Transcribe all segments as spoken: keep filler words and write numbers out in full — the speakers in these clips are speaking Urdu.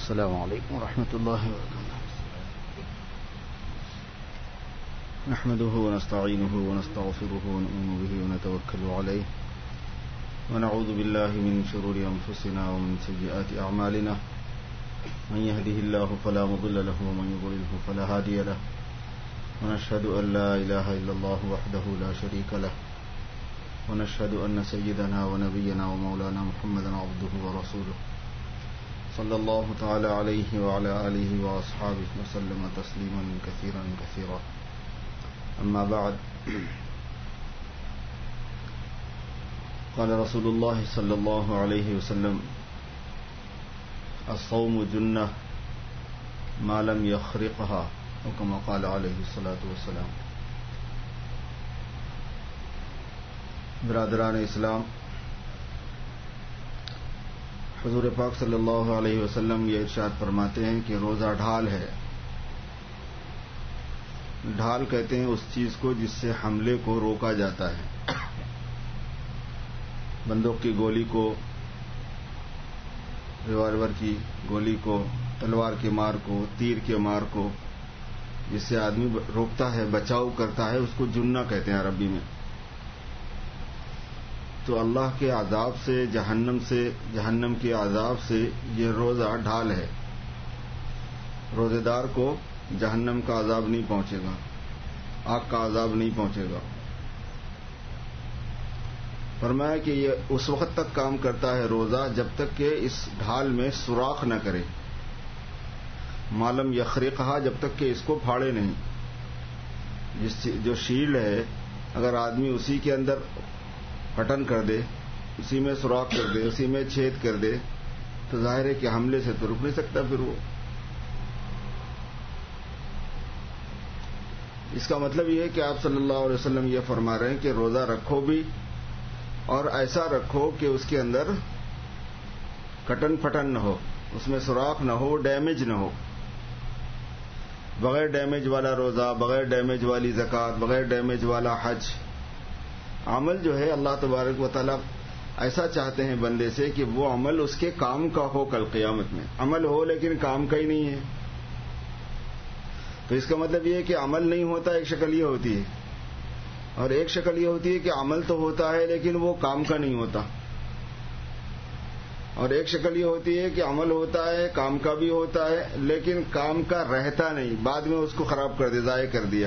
السلام علیکم ورحمۃ اللہ وبرکاتہ. نحمده ونستعینه ونستغفره ونؤمن به ونتوکل علیہ ونعوذ باللہ من شرور انفسنا ومن سیئات اعمالنا. من يهده الله فلا مضل له ومن يضلل فلا هادي له. ونشهد ان لا اله الا الله وحده لا شريك له. ونشهد ان سيدنا ونبينا ومولانا محمدا عبده ورسوله صلی اللہ تعالی علیہ وعلى آلہ واصحابہ وسلم تسلیما کثیرا کثیرا. اما بعد، قال رسول اللہ صلی اللہ علیہ وسلم: الصوم جنہ ما لم یخرقها، او کما قال علیہ الصلاۃ والسلام. برادران اسلام، حضور پاک صلی اللہ علیہ وسلم یہ ارشاد فرماتے ہیں کہ روزہ ڈھال ہے. ڈھال کہتے ہیں اس چیز کو جس سے حملے کو روکا جاتا ہے. بندوق کی گولی کو، ریوالور کی گولی کو، تلوار کے مار کو، تیر کے مار کو، جس سے آدمی روکتا ہے، بچاؤ کرتا ہے، اس کو جنہ کہتے ہیں عربی میں. تو اللہ کے عذاب سے، جہنم سے، جہنم کے عذاب سے یہ روزہ ڈھال ہے. روزے دار کو جہنم کا عذاب نہیں پہنچے گا، آگ کا عذاب نہیں پہنچے گا. فرمایا کہ یہ اس وقت تک کام کرتا ہے روزہ جب تک کہ اس ڈھال میں سوراخ نہ کرے. معلوم یخرقہا، جب تک کہ اس کو پھاڑے نہیں. جس جو شیلڈ ہے، اگر آدمی اسی کے اندر پٹن کر دے، اسی میں سوراخ کر دے، اسی میں چھید کر دے، تو ظاہر ہے کہ حملے سے تو رک نہیں سکتا. پھر وہ اس کا مطلب یہ ہے کہ آپ صلی اللہ علیہ وسلم یہ فرما رہے ہیں کہ روزہ رکھو بھی، اور ایسا رکھو کہ اس کے اندر کٹن پھٹن نہ ہو، اس میں سوراخ نہ ہو، ڈیمیج نہ ہو. بغیر ڈیمیج والا روزہ، بغیر ڈیمیج والی زکوٰۃ، بغیر ڈیمیج والا حج. عمل جو ہے اللہ تبارک و تعالیٰ ایسا چاہتے ہیں بندے سے کہ وہ عمل اس کے کام کا ہو. کل قیامت میں عمل ہو لیکن کام کا ہی نہیں ہے. تو اس کا مطلب یہ ہے کہ عمل نہیں ہوتا. ایک شکل یہ ہوتی ہے، اور ایک شکل یہ ہوتی ہے کہ عمل تو ہوتا ہے لیکن وہ کام کا نہیں ہوتا. اور ایک شکل یہ ہوتی ہے کہ عمل ہوتا ہے، کام کا بھی ہوتا ہے، لیکن کام کا رہتا نہیں، بعد میں اس کو خراب کر دیا، ضائع کر دیا.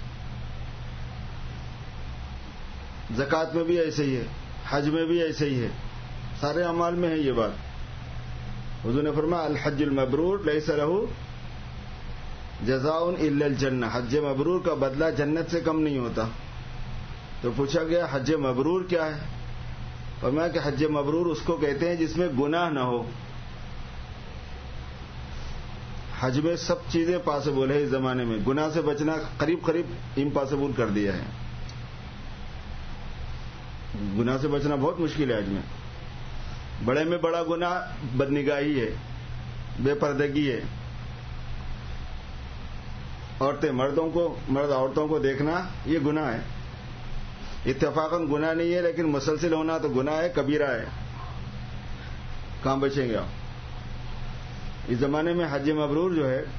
زکوٰۃ میں بھی ایسے ہی ہے، حج میں بھی ایسے ہی ہے، سارے اعمال میں ہے یہ بات. حضور نے فرمایا: الحج المبرور لیس لہ جزاء الا الجنہ. حج مبرور کا بدلہ جنت سے کم نہیں ہوتا. تو پوچھا گیا حج مبرور کیا ہے؟ فرمایا کہ حج مبرور اس کو کہتے ہیں جس میں گناہ نہ ہو. حج میں سب چیزیں پاسبل ہے اس زمانے میں، گناہ سے بچنا قریب قریب امپاسبل کر دیا ہے. گناہ سے بچنا بہت مشکل ہے حج میں. بڑے میں بڑا گناہ بدنگاہی ہے، بے پردگی ہے. عورتیں مردوں کو، مرد عورتوں کو دیکھنا یہ گناہ ہے. اتفاقاً گناہ نہیں ہے لیکن مسلسل ہونا تو گناہ ہے، کبیرہ ہے. کہاں بچیں گے آپ؟ اس زمانے میں حج مبرور جو ہے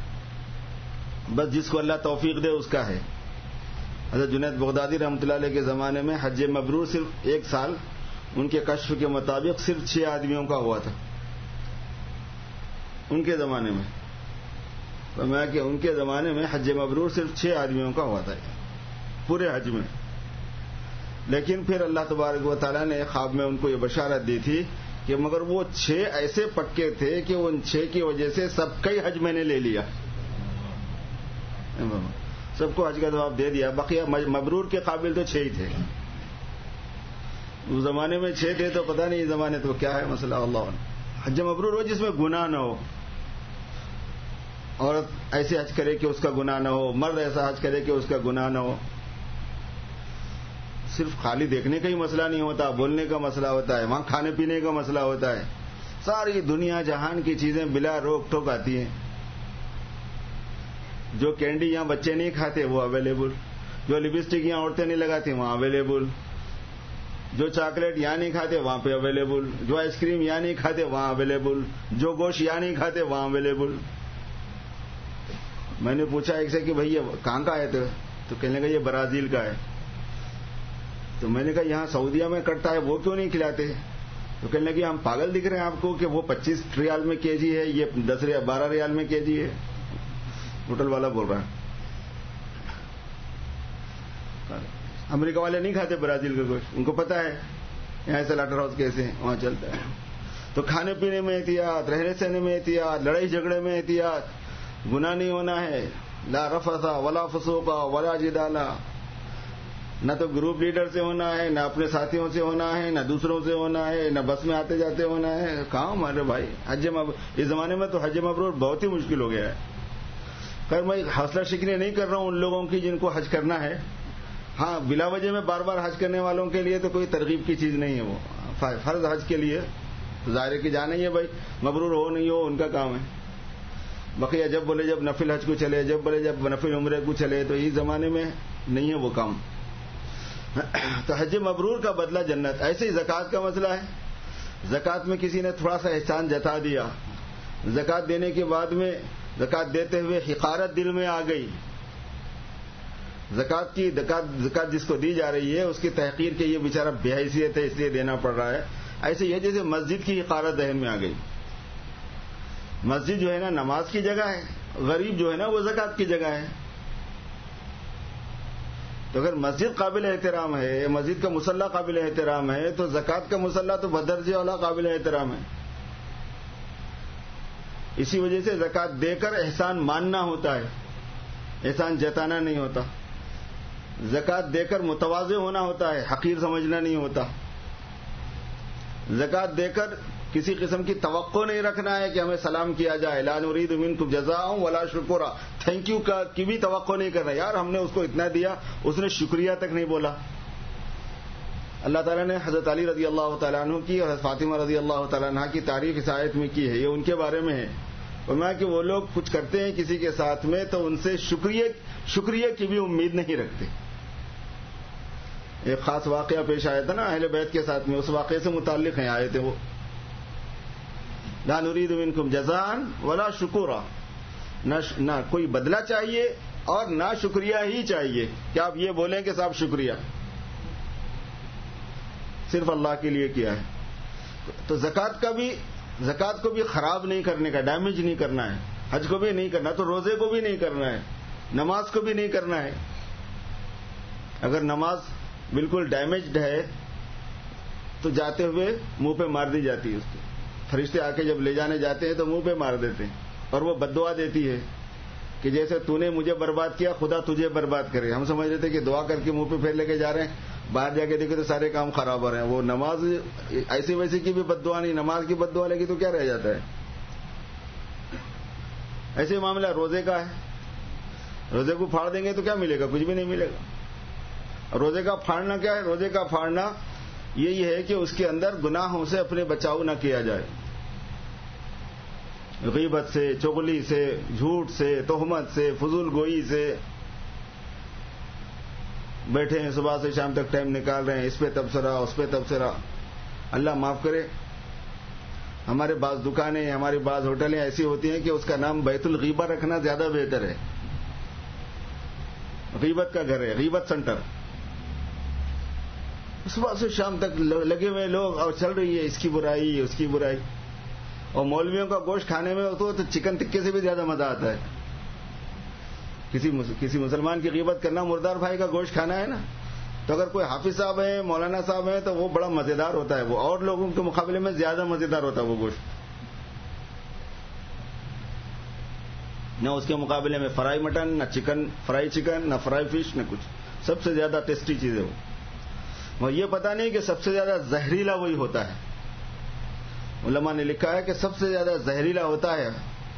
بس جس کو اللہ توفیق دے اس کا ہے. حضرت جنید بغدادی رحمۃ اللہ علیہ کے زمانے میں حج مبرور صرف ایک سال ان کے کشف کے مطابق صرف چھ آدمیوں کا ہوا تھا. ان کے زمانے میں فرمایا کہ ان کے زمانے میں حج مبرور صرف چھ آدمیوں کا ہوا تھا پورے حج میں. لیکن پھر اللہ تبارک و تعالیٰ نے خواب میں ان کو یہ بشارت دی تھی کہ مگر وہ چھ ایسے پکے تھے کہ ان چھ کی وجہ سے سب کا ہی حج میں نے لے لیا، سب کو حج کا جواب دے دیا. بقیہ مبرور کے قابل تو چھ ہی تھے. اس زمانے میں چھ تھے تو پتہ نہیں اس زمانے تو کیا ہے مسئلہ. اللہ حج مبرور ہو جس میں گناہ نہ ہو. عورت ایسے حج کرے کہ اس کا گناہ نہ ہو، مرد ایسا حج کرے کہ اس کا گناہ نہ ہو. صرف خالی دیکھنے کا ہی مسئلہ نہیں ہوتا، بولنے کا مسئلہ ہوتا ہے، وہاں کھانے پینے کا مسئلہ ہوتا ہے. ساری دنیا جہان کی چیزیں بلا روک ٹوک آتی ہیں. جو کینڈی یہاں بچے نہیں کھاتے وہ اویلیبل، جو لپسٹک یہاں عورتیں نہیں لگاتی وہاں اویلیبل. جو چاکلیٹ یہاں نہیں کھاتے وہاں پہ اویلیبل، جو آئس کریم یہاں نہیں کھاتے وہاں اویلیبل، جو گوشت یہاں نہیں کھاتے وہاں اویلیبل. میں نے پوچھا ایک سے کہ بھائی یہ کہاں کا ہے تو کہنے لگا یہ برازیل کا ہے. تو میں نے کہا یہاں سعودیہ میں کٹتا ہے وہ کیوں نہیں کھلاتے؟ تو کہنے لگے ہم پاگل دکھ رہے ہیں آپ کو کہ وہ پچیس ریال میں کے جی ہے، یہ دس ریال بارہ ریال میں کے جی ہے. ہوٹل والا بول رہا ہے. امریکہ والے نہیں کھاتے برازیل کا گوشت، ان کو پتا ہے یہاں سلاٹر ہاؤس کیسے ہیں، وہاں چلتا ہے. تو کھانے پینے میں احتیاط، رہنے سہنے میں احتیاط، لڑائی جھگڑے میں احتیاط، گناہ نہیں ہونا ہے. لا رفث ولا فسوق ولا جدال، نہ تو گروپ لیڈر سے ہونا ہے، نہ اپنے ساتھیوں سے ہونا ہے، نہ دوسروں سے ہونا ہے، نہ بس میں آتے جاتے ہونا ہے. کہاں ہمارے بھائی حج مبرور، اس زمانے میں تو حج مبرور بہت ہی مشکل ہو گیا ہے. خیر میں حوصلہ شکنی نہیں کر رہا ہوں ان لوگوں کی جن کو حج کرنا ہے. ہاں بلا وجہ میں بار بار حج کرنے والوں کے لیے تو کوئی ترغیب کی چیز نہیں ہے. وہ فرض حج کے لیے ظاہر کی جانا ہی ہے بھائی، مبرور ہو نہیں ہو ان کا کام ہے. بقیہ جب بولے جب نفل حج کو چلے، جب بولے جب نفل عمرے کو چلے، تو اس زمانے میں نہیں ہے وہ کام. تو حج مبرور کا بدلہ جنت. ایسے ہی زکوٰۃ کا مسئلہ ہے. زکوٰۃ میں کسی نے تھوڑا سا احسان جتا دیا، زکوٰۃ دینے کے بعد میں زکوٰۃ دیتے ہوئے حقارت دل میں آ گئی. زکوٰۃ کی زکوٰۃ جس کو دی جا رہی ہے اس کی تحقیر کے یہ بیچارہ بے حیثیت ہے اس لیے دینا پڑ رہا ہے. ایسے یہ جیسے مسجد کی حقارت ذہن میں آ گئی. مسجد جو ہے نا نماز کی جگہ ہے، غریب جو ہے نا وہ زکوٰۃ کی جگہ ہے. تو اگر مسجد قابل احترام ہے، مسجد کا مصلی قابل احترام ہے، تو زکوٰۃ کا مصلی تو بدرجہ اولا قابل احترام ہے. اسی وجہ سے زکوٰۃ دے کر احسان ماننا ہوتا ہے، احسان جتانا نہیں ہوتا. زکوٰۃ دے کر متواضع ہونا ہوتا ہے، حقیر سمجھنا نہیں ہوتا. زکوٰۃ دے کر کسی قسم کی توقع نہیں رکھنا ہے کہ ہمیں سلام کیا جائے. لا نريد منكم جزاء ولا شکورا، تھینک یو کی بھی توقع نہیں کرنا. یار ہم نے اس کو اتنا دیا، اس نے شکریہ تک نہیں بولا. اللہ تعالیٰ نے حضرت علی رضی اللہ تعالیٰ عنہ کی اور حضرت فاطمہ رضی اللہ تعالیٰ عنہ کی تعریف اس آیت میں کی ہے. یہ ان کے بارے میں ہے. فرمایا کہ وہ لوگ کچھ کرتے ہیں کسی کے ساتھ میں تو ان سے شکریہ شکریہ کی بھی امید نہیں رکھتے. ایک خاص واقعہ پیش آیا تھا نا اہل بیت کے ساتھ میں، اس واقعے سے متعلق ہیں آئے تھے وہ. لا نريد منكم جزاء ولا شکورا، نہ کوئی بدلہ چاہیے اور نہ شکریہ ہی چاہیے کہ آپ یہ بولیں کہ صاحب شکریہ، صرف اللہ کے لیے کیا ہے. تو زکوٰۃ کا بھی زکوٰۃ کو بھی خراب نہیں کرنے کا، ڈیمیج نہیں کرنا ہے. حج کو بھی نہیں کرنا تو روزے کو بھی نہیں کرنا ہے، نماز کو بھی نہیں کرنا ہے. اگر نماز بالکل ڈیمیجڈ ہے تو جاتے ہوئے منہ پہ مار دی جاتی ہے. اس کو فرشتے آ کے جب لے جانے جاتے ہیں تو منہ پہ مار دیتے ہیں اور وہ بد دعا دیتی ہے کہ جیسے تو نے مجھے برباد کیا خدا تجھے برباد کرے. ہم سمجھ رہے تھے کہ دعا کر کے منہ پہ پھیر لے کے جا رہے ہیں، باہر جا کے دیکھے تو سارے کام خراب ہو رہے ہیں. وہ نماز ایسی ویسی کی بھی بد دعا نہیں، نماز کی بد دعا لگی تو کیا رہ جاتا ہے. ایسے معاملہ روزے کا ہے. روزے کو پھاڑ دیں گے تو کیا ملے گا؟ کچھ بھی نہیں ملے گا. روزے کا پھاڑنا کیا ہے؟ روزے کا پھاڑنا یہی ہے کہ اس کے اندر گناہوں سے اپنے بچاؤ نہ کیا جائے. غیبت سے، چغلی سے، جھوٹ سے، تہمت سے، فضول گوئی سے. بیٹھے ہیں صبح سے شام تک ٹائم نکال رہے ہیں، اس پہ تبصرہ اس پہ تبصرہ. اللہ معاف کرے، ہمارے بعض دکانیں ہماری بعض ہوٹلیں ایسی ہوتی ہیں کہ اس کا نام بیت الغیبہ رکھنا زیادہ بہتر ہے. غیبت کا گھر ہے، غیبت سینٹر. صبح سے شام تک لگے ہوئے لوگ اور چل رہی ہے اس کی برائی اس کی برائی. اور مولویوں کا گوشت کھانے میں تو چکن ٹکے سے بھی زیادہ مزہ آتا ہے. کسی کسی مسلمان کی غیبت کرنا، مردار بھائی کا گوشت کھانا ہے نا، تو اگر کوئی حافظ صاحب ہیں، مولانا صاحب ہیں تو وہ بڑا مزیدار ہوتا ہے. وہ اور لوگوں کے مقابلے میں زیادہ مزیدار ہوتا ہے وہ گوشت. نہ اس کے مقابلے میں فرائی مٹن، نہ چکن فرائی چکن، نہ فرائی فش، نہ کچھ. سب سے زیادہ ٹیسٹی چیز ہے وہ. اور یہ پتہ نہیں کہ سب سے زیادہ زہریلا وہی ہوتا ہے. علماء نے لکھا ہے کہ سب سے زیادہ زہریلا ہوتا ہے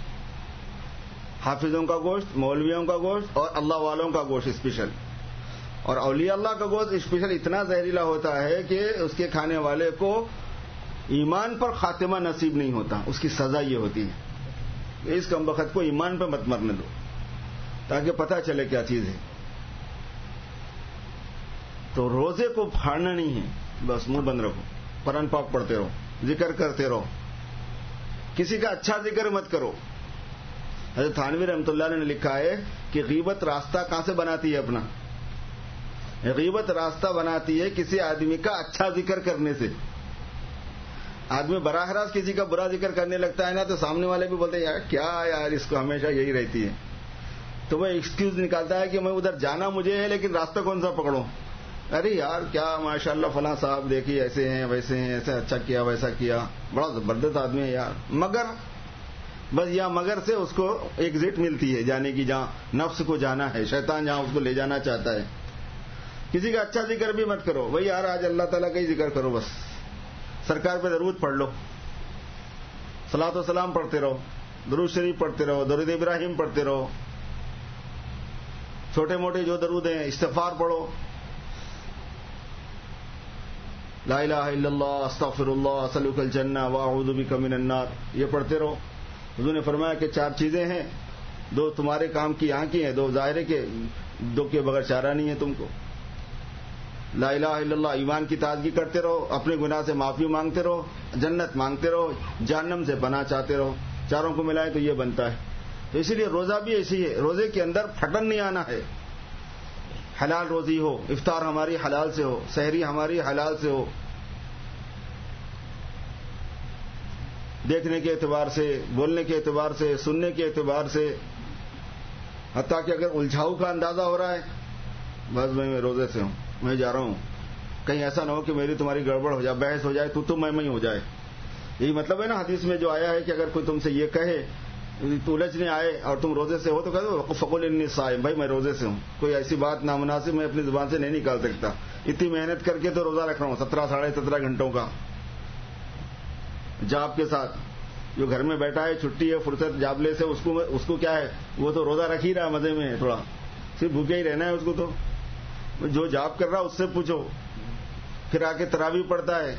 حافظوں کا گوشت، مولویوں کا گوشت اور اللہ والوں کا گوشت اسپیشل. اور اولیاء اللہ کا گوشت اسپیشل اتنا زہریلا ہوتا ہے کہ اس کے کھانے والے کو ایمان پر خاتمہ نصیب نہیں ہوتا. اس کی سزا یہ ہوتی ہے کہ اس کم بخت کو ایمان پہ مت مرنے دو تاکہ پتہ چلے کیا چیز ہے. تو روزے کو پھاڑنا نہیں ہے، بس منہ بند رکھو، قرآن پاک پڑھتے رہو، ذکر کرتے رہو، کسی کا اچھا ذکر مت کرو. حضرت تھانوی رحمۃ اللہ علیہ نے لکھا ہے کہ غیبت راستہ کہاں سے بناتی ہے اپنا؟ غیبت راستہ بناتی ہے کسی آدمی کا اچھا ذکر کرنے سے. آدمی براہ راست کسی کا برا ذکر کرنے لگتا ہے نا تو سامنے والے بھی بولتے ہیں یار کیا یار اس کو ہمیشہ یہی رہتی ہے. تو وہ ایکسکیوز نکالتا ہے کہ میں ادھر جانا مجھے ہے لیکن راستہ کون سا پکڑوں. ارے یار کیا ماشاءاللہ فلاں صاحب دیکھیے ایسے ہیں ویسے ہیں، ایسے اچھا کیا ویسا کیا، بڑا زبردست آدمی ہے یار. مگر بس یا مگر سے اس کو ایگزٹ ملتی ہے جانے کی، جہاں نفس کو جانا ہے، شیطان جہاں اس کو لے جانا چاہتا ہے. کسی کا اچھا ذکر بھی مت کرو بھائی یار، آج اللہ تعالیٰ کا ہی ذکر کرو، بس سرکار پہ درود پڑھ لو، صلاۃ و سلام پڑھتے رہو، درود شریف پڑھتے رہو، درود ابراہیم پڑھتے رہو، چھوٹے موٹے جو درود ہیں استغفار پڑھو، لا الہ الا اللہ استغفر اللہ اسألک الجنہ واعوذ بک من النار، یہ پڑھتے رہو. حضور نے فرمایا کہ چار چیزیں ہیں، دو تمہارے کام کی یہاں کی ہیں، دو ظاہر کے، دو کے بغیر چارہ نہیں ہے تم کو. لا الہ الا اللہ، ایمان کی تازگی کرتے رہو، اپنے گناہ سے معافی مانگتے رہو، جنت مانگتے رہو، جہنم سے پناہ چاہتے رہو. چاروں کو ملائے تو یہ بنتا ہے. تو اسی لیے روزہ بھی ایسی ہے، روزے کے اندر پھٹن نہیں آنا ہے. حلال روزی ہو، افطار ہماری حلال سے ہو، سحری ہماری حلال سے ہو، دیکھنے کے اعتبار سے، بولنے کے اعتبار سے، سننے کے اعتبار سے، حتیٰ کہ اگر الجھاؤ کا اندازہ ہو رہا ہے بس میں روزے سے ہوں، میں جا رہا ہوں، کہیں ایسا نہ ہو کہ میری تمہاری گڑبڑ ہو جائے، بحث ہو جائے، تو تم میں میں ہی ہو جائے. یہی مطلب ہے نا حدیث میں جو آیا ہے کہ اگر کوئی تم سے یہ کہے تو الجھنے آئے اور تم روزے سے ہو تو کہہ دو فقل انی صائم، بھائی میں روزے سے ہوں، کوئی ایسی بات نامناسب میں اپنی زبان سے نہیں نکال سکتا. اتنی محنت کر کے تو روزہ رکھ رہا ہوں، سترہ ساڑھے سترہ گھنٹوں کا جاب کے ساتھ. جو گھر میں بیٹھا ہے، چھٹی ہے، فرصت جابلے سے، اس کو اس کو کیا ہے، وہ تو روزہ رکھ ہی رہا ہے، مزے میں ہے، تھوڑا صرف بھوکے ہی رہنا ہے اس کو. تو جو جاب کر رہا اس سے پوچھو، پھر آ کے تراویح پڑھتا ہے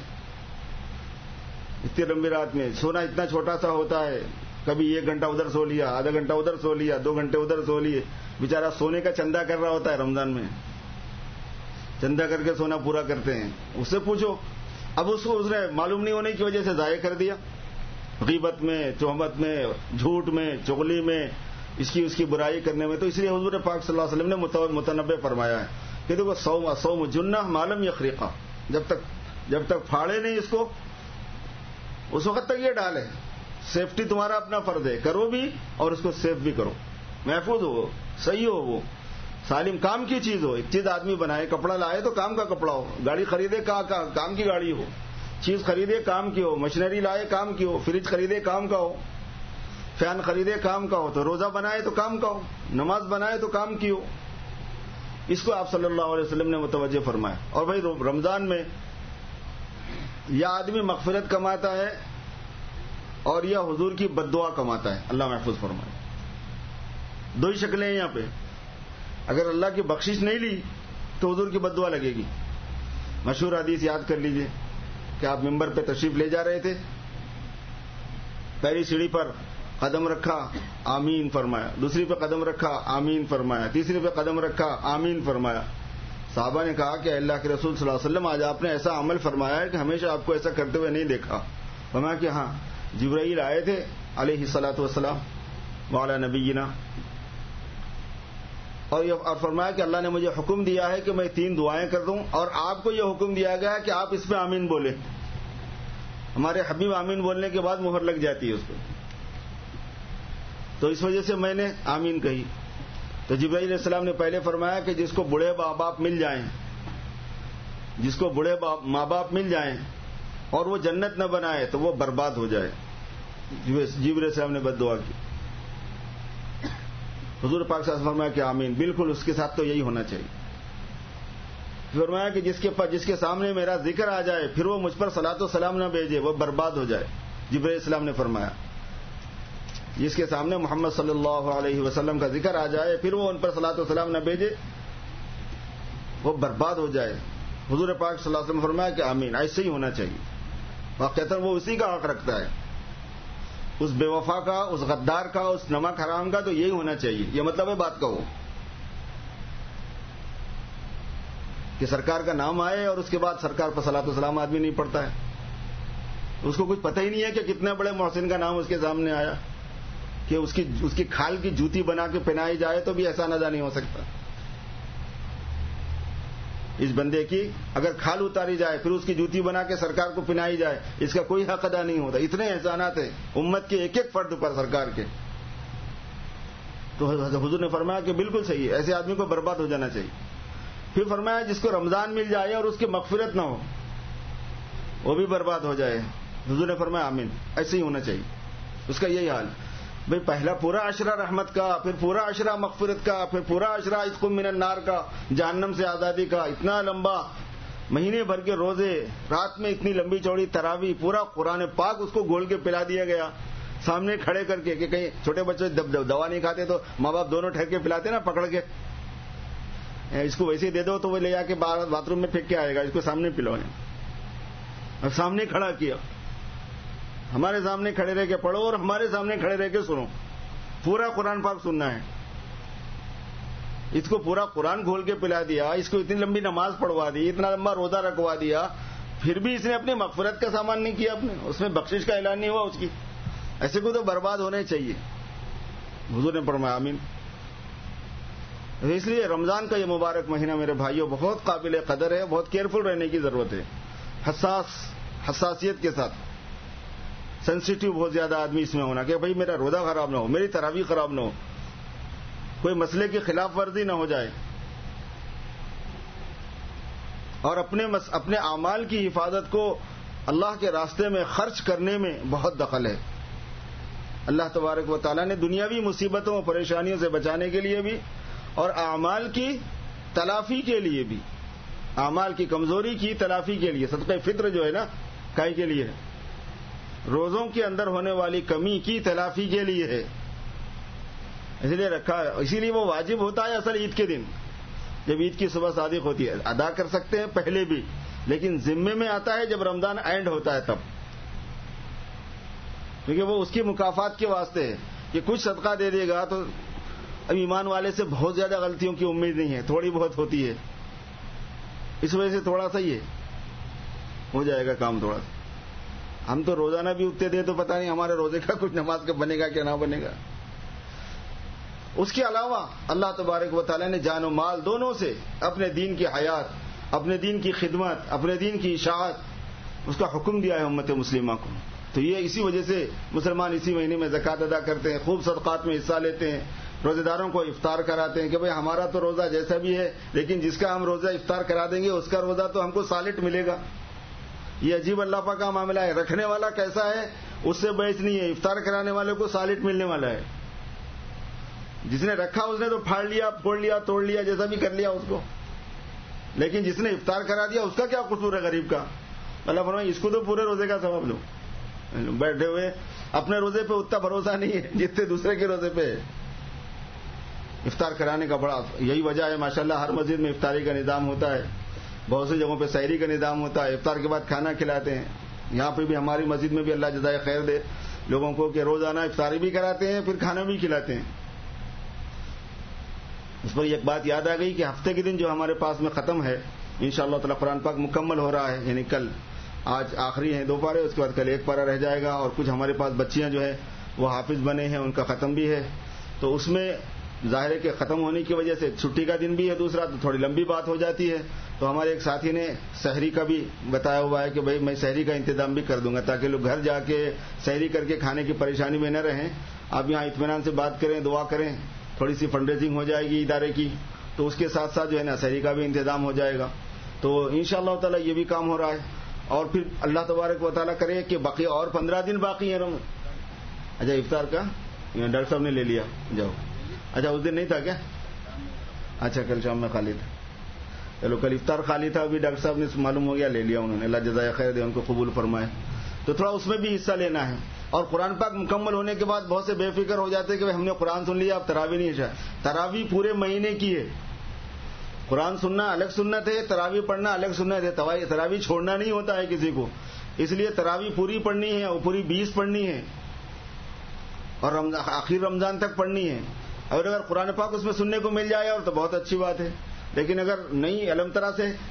اتنی لمبی رات میں. سونا اتنا چھوٹا سا ہوتا ہے، کبھی ایک گھنٹہ ادھر سو لیا، آدھا گھنٹہ ادھر سو لیا، دو گھنٹے ادھر سو لیے. بیچارہ سونے کا چندہ کر رہا ہوتا ہے، رمضان میں چندہ کر کے سونا پورا کرتے ہیں. اس سے پوچھو. اب اس کو اس نے معلوم نہیں ہونے کی وجہ سے ضائع کر دیا، غیبت میں، تہمت میں، جھوٹ میں، چغلی میں، اس کی اس کی برائی کرنے میں. تو اس لیے حضور پاک صلی اللہ علیہ وسلم نے متنبع فرمایا ہے کہ دیکھو صوم صوم جنہ معلوم یخرقہ، جب تک جب تک پھاڑے نہیں اس کو اس وقت تک یہ ڈالے. سیفٹی تمہارا اپنا فرض ہے، کرو بھی اور اس کو سیف بھی کرو، محفوظ ہو، صحیح ہو، وہ سالم کام کی چیز ہو. ایک چیز آدمی بنائے، کپڑا لائے تو کام کا کپڑا ہو، گاڑی خریدے کام کی گاڑی ہو، چیز خریدے کام کی ہو، مشینری لائے کام کی ہو، فریج خریدے کام کا ہو، فین خریدے کام کا ہو. تو روزہ بنائے تو کام کا ہو، نماز بنائے تو کام کی ہو. اس کو آپ صلی اللہ علیہ وسلم نے متوجہ فرمایا. اور بھائی رمضان میں یا آدمی مغفرت کماتا ہے اور یا حضور کی بد دعا کماتا ہے، اللہ محفوظ فرمائے. دو ہی شکلیں ہیں یہاں پہ. اگر اللہ کی بخشش نہیں لی تو حضور کی بد دعا لگے گی. مشہور حدیث یاد کر لیجئے کہ آپ ممبر پہ تشریف لے جا رہے تھے، پہلی سیڑھی پر قدم رکھا، آمین فرمایا، دوسری پہ قدم رکھا، آمین فرمایا، تیسری پہ قدم رکھا، آمین فرمایا. صحابہ نے کہا کہ اللہ کے رسول صلی اللہ علیہ وسلم آج آپ نے ایسا عمل فرمایا ہے کہ ہمیشہ آپ کو ایسا کرتے ہوئے نہیں دیکھا. فرمایا کہ ہاں جبرائیل آئے تھے علیہ الصلاۃ والسلام وعلی نبینا، اور یہ فرمایا کہ اللہ نے مجھے حکم دیا ہے کہ میں تین دعائیں کر دوں، اور آپ کو یہ حکم دیا گیا ہے کہ آپ اس پہ آمین بولیں. ہمارے حبیب آمین بولنے کے بعد مہر لگ جاتی ہے اس کو، تو اس وجہ سے میں نے آمین کہی. تو جبرائیل علیہ السلام نے پہلے فرمایا کہ جس کو بوڑھے ماں باپ مل جائیں جس کو بوڑھے ماں باپ مل جائیں اور وہ جنت نہ بنائے تو وہ برباد ہو جائے. جبرائیل علیہ السلام نے بد دعا کی. حضور پاک صلی اللہ علیہ وسلم نے فرمایا کہ آمین، بالکل اس کے ساتھ تو یہی ہونا چاہیے. فرمایا کہ جس کے جس کے سامنے میرا ذکر آ جائے پھر وہ مجھ پر صلاۃ و سلام نہ بھیجے وہ برباد ہو جائے. جبرائیل علیہ السلام نے فرمایا جس کے سامنے محمد صلی اللہ علیہ وسلم کا ذکر آ جائے پھر وہ ان پر صلاۃ و سلام نہ بھیجے وہ برباد ہو جائے. حضور پاک صلی اللہ علیہ وسلم نے فرمایا کہ آمین، ایسے ہی ہونا چاہیے. واقعتاً وہ اسی کا حق رکھتا ہے، اس بے وفا کا، اس غدار کا، اس نمک حرام کا، تو یہی ہونا چاہیے. یہ مطلب ہے بات کا وہ کہ سرکار کا نام آئے اور اس کے بعد سرکار پر صلاۃ و سلام آدمی نہیں پڑتا ہے. اس کو کچھ پتہ ہی نہیں ہے کہ کتنے بڑے محسن کا نام اس کے سامنے آیا کہ اس کی اس کی کھال کی جوتی بنا کے پہنائی جائے تو بھی ایسا ادا نہیں ہو سکتا. اس بندے کی اگر کھال اتاری جائے پھر اس کی جوتی بنا کے سرکار کو پہنائی جائے اس کا کوئی حق ادا نہیں ہوتا. اتنے احسانات ہیں امت کے ایک ایک فرد پر سرکار کے. تو حضور نے فرمایا کہ بالکل صحیح ہے, ایسے آدمی کو برباد ہو جانا چاہیے. پھر فرمایا جس کو رمضان مل جائے اور اس کی مغفرت نہ ہو وہ بھی برباد ہو جائے. حضور نے فرمایا آمین, ایسے ہی ہونا چاہیے. اس کا یہی حال بھئی, پہلا پورا عشرہ رحمت کا, پھر پورا عشرہ مغفرت کا, پھر پورا عشرہ عتق من النار کا, جہنم سے آزادی کا, اتنا لمبا مہینے بھر کے روزے, رات میں اتنی لمبی چوڑی تراویح, پورا قرآن پاک اس کو گھول کے پلا دیا گیا سامنے کھڑے کر کے کہ کہیں چھوٹے بچے دوا نہیں کھاتے تو ماں باپ دونوں ٹھہر کے پلاتے نا پکڑ کے, اس کو ویسے دے دو تو وہ لے جا کے باتھ روم میں پھینک کے آئے گا, اس کو سامنے پلاؤ. اور سامنے کھڑا کیا, ہمارے سامنے کھڑے رہ کے پڑھو اور ہمارے سامنے کھڑے رہ کے سنو. پورا قرآن پاک سننا ہے. اس کو پورا قرآن کھول کے پلا دیا, اس کو اتنی لمبی نماز پڑھوا دی, اتنا لمبا روزہ رکھوا دیا, پھر بھی اس نے اپنی مغفرت کا سامان نہیں کیا, اپنے اس میں بخشش کا اعلان نہیں ہوا اس کی. ایسے کو تو برباد ہونے چاہیے. حضور نے فرمایا آمین. اس لیے رمضان کا یہ مبارک مہینہ میرے بھائیوں بہت قابل قدر ہے, بہت کیئرفل رہنے کی ضرورت ہے, حساس حساسیت کے ساتھ, سینسیٹیو بہت زیادہ آدمی اس میں ہونا کہ بھئی میرا روزہ خراب نہ ہو, میری تراویح خراب نہ ہو, کوئی مسئلے کی خلاف ورزی نہ ہو جائے. اور اپنے مس... اپنے اعمال کی حفاظت کو اللہ کے راستے میں خرچ کرنے میں بہت دخل ہے. اللہ تبارک و تعالیٰ نے دنیاوی مصیبتوں اور پریشانیوں سے بچانے کے لیے بھی اور اعمال کی تلافی کے لیے بھی, اعمال کی کمزوری کی تلافی کے لیے, صدقہ فطر جو ہے نا کائی کے لیے ہے, روزوں کے اندر ہونے والی کمی کی تلافی کے لیے ہے, اس لیے رکھا ہے. اسی لیے وہ واجب ہوتا ہے اصل عید کے دن, جب عید کی صبح صادق ہوتی ہے. ادا کر سکتے ہیں پہلے بھی, لیکن ذمے میں آتا ہے جب رمضان اینڈ ہوتا ہے تب, کیونکہ وہ اس کی مکافات کے واسطے ہے کہ کچھ صدقہ دے دے گا تو اب ایمان والے سے بہت زیادہ غلطیوں کی امید نہیں ہے, تھوڑی بہت ہوتی ہے, اس وجہ سے تھوڑا سا یہ ہو جائے گا کام تھوڑا سا. ہم تو روزانہ بھی اٹھتے تھے تو پتہ نہیں ہمارے روزے کا کچھ نماز کا بنے گا کیا نہ بنے گا. اس کے علاوہ اللہ تبارک و تعالیٰ نے جان و مال دونوں سے اپنے دین کی حیات, اپنے دین کی خدمت, اپنے دین کی اشاعت, اس کا حکم دیا ہے امت مسلمہ کو. تو یہ اسی وجہ سے مسلمان اسی مہینے میں زکوٰۃ ادا کرتے ہیں, خوب صدقات میں حصہ لیتے ہیں, روزہ داروں کو افطار کراتے ہیں کہ بھئی ہمارا تو روزہ جیسا بھی ہے, لیکن جس کا ہم روزہ افطار کرا دیں گے اس کا روزہ تو ہم کو سالٹ ملے گا. یہ عجیب اللہ پاک کا معاملہ ہے. رکھنے والا کیسا ہے اس سے بحث نہیں ہے, افطار کرانے والے کو سالٹ ملنے والا ہے. جس نے رکھا اس نے تو پھاڑ لیا, پھوڑ لیا, توڑ لیا, جیسا بھی کر لیا اس کو, لیکن جس نے افطار کرا دیا اس کا کیا قصور ہے غریب کا. اللہ فرمائے اس کو تو پورے روزے کا ثواب دو. بیٹھے ہوئے اپنے روزے پہ اتنا بھروسہ نہیں ہے جتنے دوسرے کے روزے پہ. افطار کرانے کا بڑا یہی وجہ ہے ماشاءاللہ, ہر مسجد میں افطاری کا نظام ہوتا ہے, بہت سی جگہوں پہ سحری کا نظام ہوتا ہے, افطار کے بعد کھانا کھلاتے ہیں. یہاں پہ بھی ہماری مسجد میں بھی اللہ جزائے خیر دے لوگوں کو کہ روزانہ افطاری بھی کراتے ہیں پھر کھانا بھی کھلاتے ہیں. اس پر ایک بات یاد آ گئی کہ ہفتے کے دن جو ہمارے پاس میں ختم ہے انشاءاللہ تعالی قرآن پاک مکمل ہو رہا ہے, یعنی کل آج آخری ہیں دو پارے, اس کے بعد کل ایک پارہ رہ جائے گا, اور کچھ ہمارے پاس بچیاں جو ہے وہ حافظ بنے ہیں ان کا ختم بھی ہے. تو اس میں ظاہر ہے کہ ختم ہونے کی وجہ سے چھٹی کا دن بھی ہے دوسرا, تو تھوڑی لمبی بات ہو جاتی ہے. تو ہمارے ایک ساتھی نے سحری کا بھی بتایا ہوا ہے کہ بھائی میں سحری کا انتظام بھی کر دوں گا تاکہ لوگ گھر جا کے سحری کر کے کھانے کی پریشانی میں نہ رہیں. آپ یہاں اطمینان سے بات کریں, دعا کریں, تھوڑی سی فنڈ ریزنگ ہو جائے گی ادارے کی, تو اس کے ساتھ ساتھ جو ہے نا سحری کا بھی انتظام ہو جائے گا. تو انشاءاللہ تعالی یہ بھی کام ہو رہا ہے. اور پھر اللہ تبارک و تعالیٰ کرے کہ باقی اور پندرہ دن باقی ہیں. اچھا افطار کا ڈاکٹر صاحب نے لے لیا, جاؤ. اچھا اس دن نہیں تھا کیا؟ اچھا کل شام میں خالی تھا. چلو کل افطار خالی تھا, ابھی ڈاکٹر صاحب نے معلوم ہو گیا لے لیا انہوں نے, اللہ جزائے خیر دے ان کو قبول فرمائے. تو تھوڑا اس میں بھی حصہ لینا ہے. اور قرآن پاک مکمل ہونے کے بعد بہت سے بے فکر ہو جاتے ہیں کہ ہم نے قرآن سن لیا اب تراویح نہیں ہے. تراویح پورے مہینے کی ہے. قرآن سننا الگ سنت ہے, تراویح پڑھنا الگ سنت ہے. تراویح چھوڑنا نہیں ہوتا ہے کسی کو, اس لیے تراویح پوری پڑھنی ہے, اور پوری بیس پڑھنی ہے, اور آخر رمضان تک پڑھنی ہے. اور اگر قرآن پاک اس میں سننے کو مل جائے اور تو بہت اچھی بات ہے, لیکن اگر نہیں علم طرح سے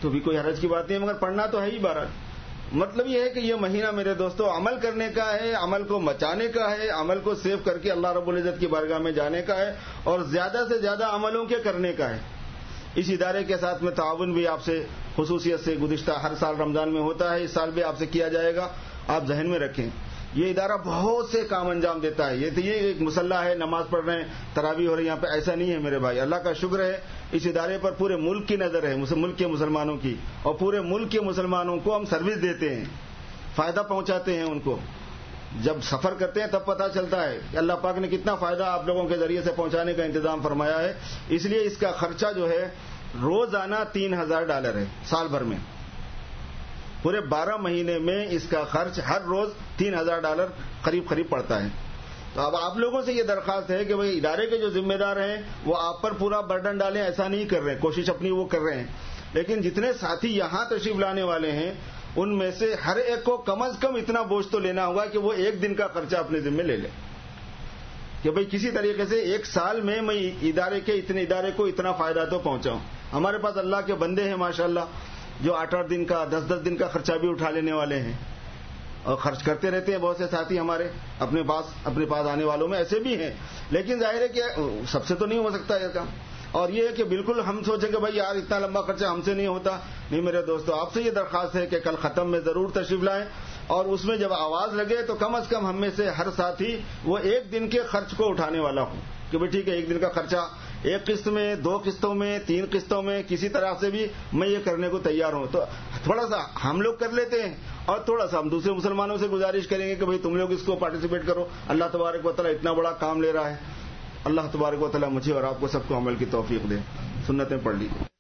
تو بھی کوئی حرج کی بات نہیں ہے، مگر پڑھنا تو ہے ہی بہرحال. مطلب یہ ہے کہ یہ مہینہ میرے دوستو عمل کرنے کا ہے، عمل کو مچانے کا ہے، عمل کو سیو کر کے اللہ رب العزت کی بارگاہ میں جانے کا ہے، اور زیادہ سے زیادہ عملوں کے کرنے کا ہے. اس ادارے کے ساتھ میں تعاون بھی آپ سے خصوصیت سے گزشتہ ہر سال رمضان میں ہوتا ہے، اس سال بھی آپ سے کیا جائے گا. آپ ذہن میں رکھیں یہ ادارہ بہت سے کام انجام دیتا ہے. یہ تو یہ ایک مسلح ہے، نماز پڑھ رہے ہیں، تراویح ہو رہی ہے یہاں پہ، ایسا نہیں ہے میرے بھائی. اللہ کا شکر ہے اس ادارے پر پورے ملک کی نظر ہے، ملک کے مسلمانوں کی، اور پورے ملک کے مسلمانوں کو ہم سروس دیتے ہیں، فائدہ پہنچاتے ہیں ان کو. جب سفر کرتے ہیں تب پتہ چلتا ہے کہ اللہ پاک نے کتنا فائدہ آپ لوگوں کے ذریعے سے پہنچانے کا انتظام فرمایا ہے. اس لیے اس کا خرچہ جو ہے روزانہ تین ہزار ڈالر ہے سال بھر میں. پورے بارہ مہینے میں اس کا خرچ ہر روز تین ہزار ڈالر قریب قریب پڑتا ہے. تو اب آپ لوگوں سے یہ درخواست ہے کہ بھئی ادارے کے جو ذمہ دار ہیں وہ آپ پر پورا برڈن ڈالیں، ایسا نہیں کر رہے ہیں، کوشش اپنی وہ کر رہے ہیں، لیکن جتنے ساتھی یہاں تشریف لانے والے ہیں ان میں سے ہر ایک کو کم از کم اتنا بوجھ تو لینا ہوگا کہ وہ ایک دن کا خرچہ اپنے ذمہ لے لے، کہ بھئی کسی طریقے سے ایک سال میں میں ادارے کے اتنے ادارے کو اتنا فائدہ تو پہنچاؤں. ہمارے پاس اللہ کے بندے ہیں ماشاءاللہ جو آٹھ آٹھ دن کا دس دس دن کا خرچہ بھی اٹھا لینے والے ہیں اور خرچ کرتے رہتے ہیں. بہت سے ساتھی ہمارے اپنے پاس اپنے پاس آنے والوں میں ایسے بھی ہیں، لیکن ظاہر ہے کہ سب سے تو نہیں ہو سکتا یہ کام. اور یہ ہے کہ بالکل ہم سوچیں کہ بھائی یار اتنا لمبا خرچہ ہم سے نہیں ہوتا. نہیں میرے دوستو، آپ سے یہ درخواست ہے کہ کل ختم میں ضرور تشریف لائیں، اور اس میں جب آواز لگے تو کم از کم ہم میں سے ہر ساتھی وہ ایک دن کے خرچ کو اٹھانے والا ہوں کہ بھائی ٹھیک ہے ایک دن کا خرچہ ایک قسط میں، دو قسطوں میں، تین قسطوں میں، کسی طرح سے بھی میں یہ کرنے کو تیار ہوں. تو تھوڑا سا ہم لوگ کر لیتے ہیں اور تھوڑا سا ہم دوسرے مسلمانوں سے گزارش کریں گے کہ بھائی تم لوگ اس کو پارٹیسپیٹ کرو. اللہ تبارک و تعالیٰ اتنا بڑا کام لے رہا ہے. اللہ تبارک و تعالیٰ مجھے اور آپ کو سب کو عمل کی توفیق دے. سنتیں پڑھ لی.